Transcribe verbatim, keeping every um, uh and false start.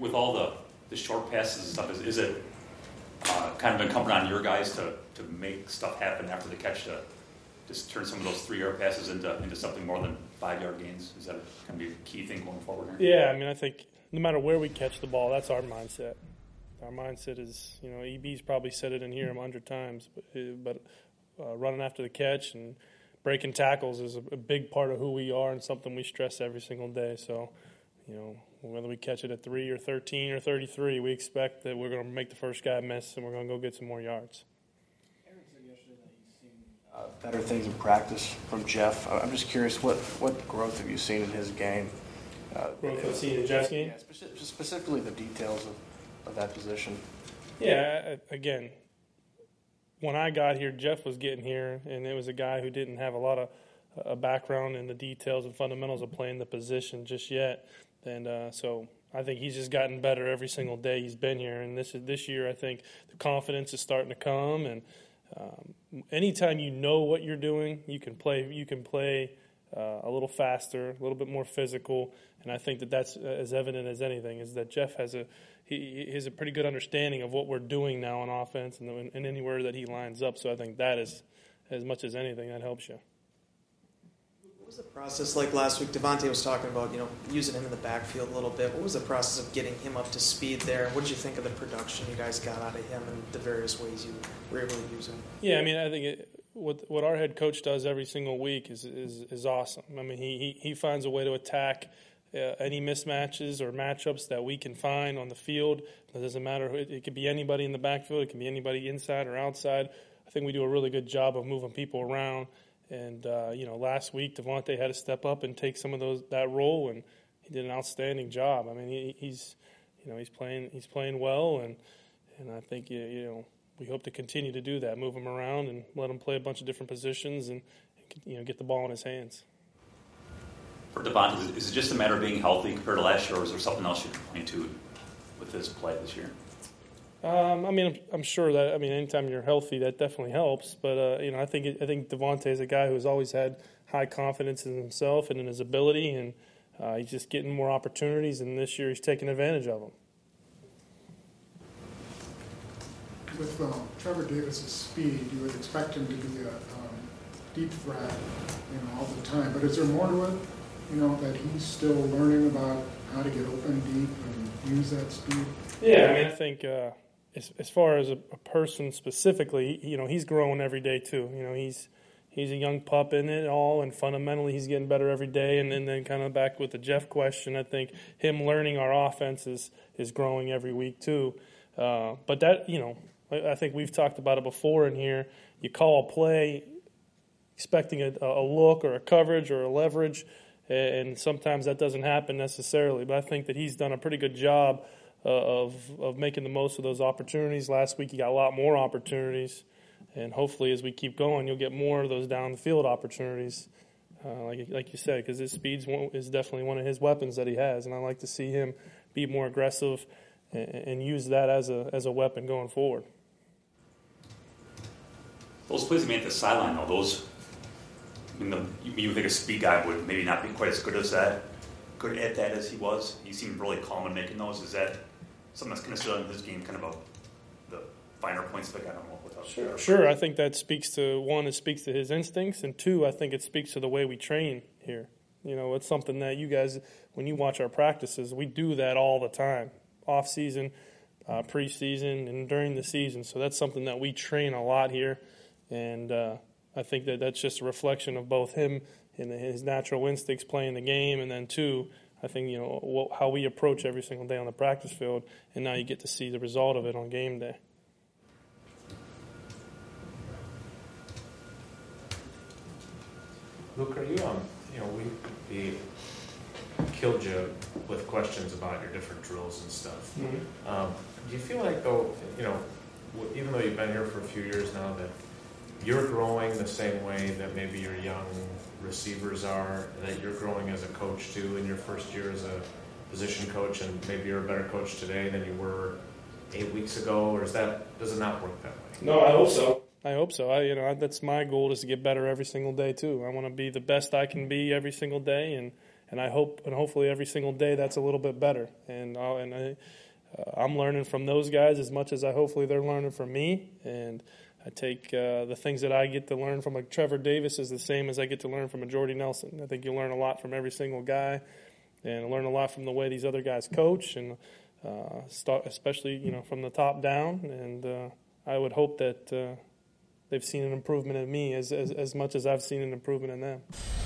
with all the, the short passes and stuff, is, is it uh, kind of incumbent on your guys to, to make stuff happen after the catch to just turn some of those three-yard passes into into something more than five-yard gains? Is that going to be a key thing going forward here? Yeah, I mean, I think no matter where we catch the ball, that's our mindset. Our mindset is, you know, E B's probably said it in here a hundred times, but, but uh, running after the catch and breaking tackles is a, a big part of who we are and something we stress every single day. So, you know, whether we catch it at three or thirteen or thirty-three, we expect that we're going to make the first guy miss and we're going to go get some more yards. Aaron said yesterday that he's seen uh, better things in practice from Jeff. I'm just curious, what, what growth have you seen in his game? Uh, growth I've seen in Jeff's game? Yeah, speci- specifically the details of, of that position. Yeah, again, when I got here, Jeff was getting here, and it was a guy who didn't have a lot of a background in the details and fundamentals of playing the position just yet. And uh, so I think he's just gotten better every single day he's been here. And this is, this year, I think the confidence is starting to come. And um, anytime you know what you're doing, you can play. You can play uh, a little faster, a little bit more physical. And I think that that's as evident as anything. Is that Jeff has a he, he has a pretty good understanding of what we're doing now on offense and, and anywhere that he lines up. So I think that is, as much as anything, that helps you. What was the process like last week? Devontae was talking about, you know, using him in the backfield a little bit. What was the process of getting him up to speed there? What did you think of the production you guys got out of him and the various ways you were able to use him? Yeah, I mean, I think it, what what our head coach does every single week is is, is awesome. I mean, he, he, he finds a way to attack uh, any mismatches or matchups that we can find on the field. It doesn't matter. It, it could be anybody in the backfield. It can be anybody inside or outside. I think we do a really good job of moving people around. And, uh, you know, last week, Devontae had to step up and take some of those that role, and he did an outstanding job. I mean, he, he's, you know, he's playing he's playing well, and and I think, you, you know, we hope to continue to do that, move him around and let him play a bunch of different positions and, you know, get the ball in his hands. For Devontae, is it just a matter of being healthy compared to last year, or is there something else you can point to with his play this year? Um, I mean, I'm, I'm sure that, I mean, anytime you're healthy, that definitely helps. But, uh, you know, I think I think Devontae is a guy who's always had high confidence in himself and in his ability, and uh, he's just getting more opportunities, and this year he's taking advantage of them. With um, Trevor Davis's speed, you would expect him to be a um, deep threat, you know, all the time. But is there more to it, you know, that he's still learning about how to get open deep and use that speed? Yeah, I mean, I think uh, as, as far as a, a person specifically, you know, he's growing every day too. You know, he's he's a young pup in it all, and fundamentally he's getting better every day. And, and then kind of back with the Jeff question, I think him learning our offense is, is growing every week too. Uh, but that, you know, I, I think we've talked about it before in here. You call a play expecting a, a look or a coverage or a leverage, and sometimes that doesn't happen necessarily. But I think that he's done a pretty good job Uh, of of making the most of those opportunities. Last week he got a lot more opportunities, and hopefully as we keep going, you'll get more of those down the field opportunities, uh, like like you said, because his speed is definitely one of his weapons that he has, and I like to see him be more aggressive and, and use that as a as a weapon going forward. Those plays he made at the sideline, though, those, I mean, the, you, you think a speed guy would maybe not be quite as good as that, good at that as he was. He seemed really calm in making those. Is that something that's kind of still in his game, kind of a, the finer points that I don't know without. Sure, sure. I think that speaks to, one, it speaks to his instincts, and two, I think it speaks to the way we train here. You know, it's something that you guys, when you watch our practices, we do that all the time, off season, uh, preseason, and during the season. So that's something that we train a lot here, and uh, I think that that's just a reflection of both him and his natural instincts playing the game, and then two, I think, you know, how we approach every single day on the practice field, and now you get to see the result of it on game day. Luke, are you, um, you know, we, we killed you with questions about your different drills and stuff. Mm-hmm. Um, do you feel like, though, you know, even though you've been here for a few years now, that you're growing the same way that maybe your young receivers are, that you're growing as a coach too in your first year as a position coach, and maybe you're a better coach today than you were eight weeks ago, or is that, does it not work that way? No, I hope so. I hope so. I, you know, that's my goal, is to get better every single day too. I want to be the best I can be every single day, and and I hope and hopefully every single day that's a little bit better. And I'll, and I, uh, I'm learning from those guys as much as I hopefully they're learning from me. And I take uh, the things that I get to learn from a Trevor Davis is the same as I get to learn from a Jordy Nelson. I think you learn a lot from every single guy, and learn a lot from the way these other guys coach, and uh, start, especially you know from the top down. And uh, I would hope that uh, they've seen an improvement in me as, as as much as I've seen an improvement in them.